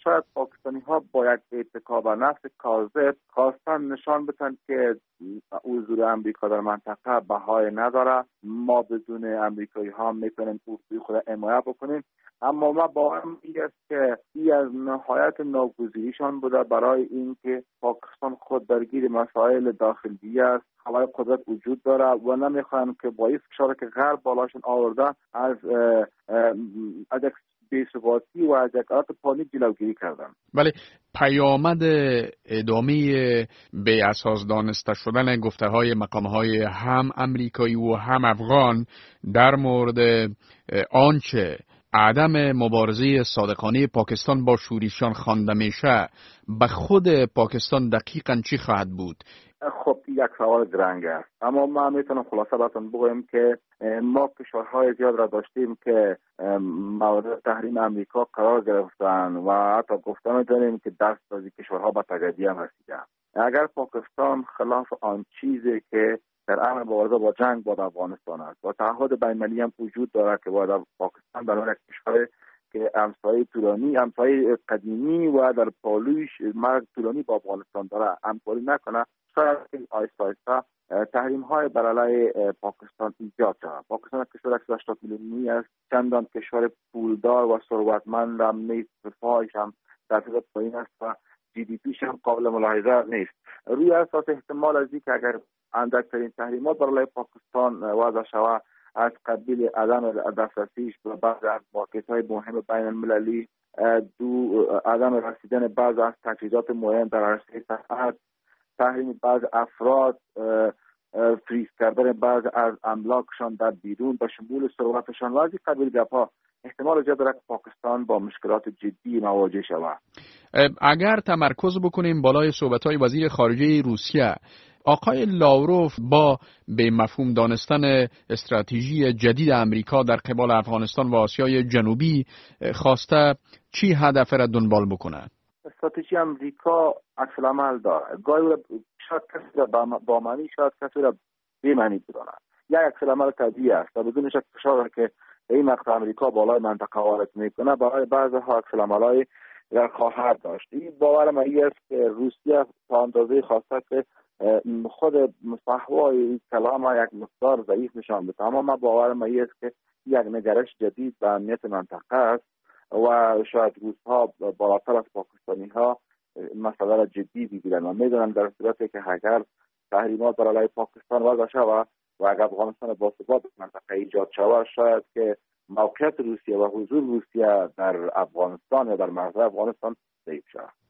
شاید پاکستانی ها با یک اتکا به نفس کاذب خواستن نشان بدن که حضور امریکا در منطقه بهای نداره، ما بدون امریکایی ها میتونیم حضور خود حمایت بکنیم. اما ما باورم است که این از نهایت ناگزیریشان بوده برای اینکه پاکستان خود درگیر مسائل داخلی است، هوای قدرت وجود داره و نمیخواهند که با این فشاری که غرب بالاشون آورده از بی‌ثباتی و از یک حالت پانیک جلوگیری کردن. بله، پیامد ادامه بی اساس دانسته شدن گفته‌های مقام‌های هم امریکایی و هم افغان در مورد آنچه عدم مبارزه صادقانه پاکستان با شوریشان خوانده میشه به خود پاکستان دقیقاً چی خواهد بود؟ خب یک سوال درنگ است، اما ما میتونم خلاصه براتون بگویم که ما کشورهای زیاد را داشتیم که مورد تحریم امریکا قرار گرفتن و حتی گفتن داریم که دست از این کشورها به تجدید هم رسیده. اگر پاکستان خلاف آن چیزی که در امر مبارزه با جنگ با افغانستان است و تعهد بین‌المللی هم وجود دارد که باید پاکستان در اون کشور که همسایه قدیمی و در پالوش مرگ طولانی با افغانستان داره همکاری نکنه، شاید آیسته آیسته تحریم های بر علیه پاکستان ایجاد شود. پاکستان کشور 180 میلیونی است، چندان کشور پولدار و ثروتمند هم نیست، رفاهش هم در حد پایین است و جی دی پیش هم قابل ملاحظه نیست. روی اساس احتمال از اینکه اگر اندکترین تحریمات بر علیه پاکستان وضع شود از قبیل عدم دسترسیش به بعضی از مارکت‌های مهم بین المللی، عدم رسیدن بعضی از تجهیزات مهم در عرصه صنعت، تحریم بعض افراد، فریز کردن بعض از املاکشان در بیرون به شمول ثروتشان و از این قبیل گپ‌ها، احتمال زیاد دارد که پاکستان با مشکلات جدی مواجه شود. اگر تمرکز بکنیم بالای صحبت‌های وزیر خارجه روسیه، آقای لاوروف با به مفهوم دانستن استراتژی جدید امریکا در قبال افغانستان و آسیای جنوبی خواسته چی هدف را دنبال بکنه؟ استراتژی امریکا عکس العمل داره. گاهی شاید کسی را با معنی، شاید کسی را بی معنی بداند. یک عکس العمل طبیعی است و بدون شک فشار که این مقطع امریکا بالای منطقه وارد میکنه برای بعضی ها عکس العمل‌های را خواهد داشت. این باور من است که روسیه تا اندازه خواسته که خود فحوای این کلام یک مقدار ضعیف نشان بده، اما من باور من است که یک نگرش جدید به امنیت منطقه است و شاید روس‌ها بالاتر از پاکستانی ها مسئله را جدی بگیرن و میدونن در صورتی که اگر تحریمات بر علیه پاکستان وضع شود و اگر افغانستان با ثبات منطقه ایجاد شود، شاید که موقعیت روسیه و حضور روسیه در افغانستان یا در مرزهای افغانستان ضعیف شود.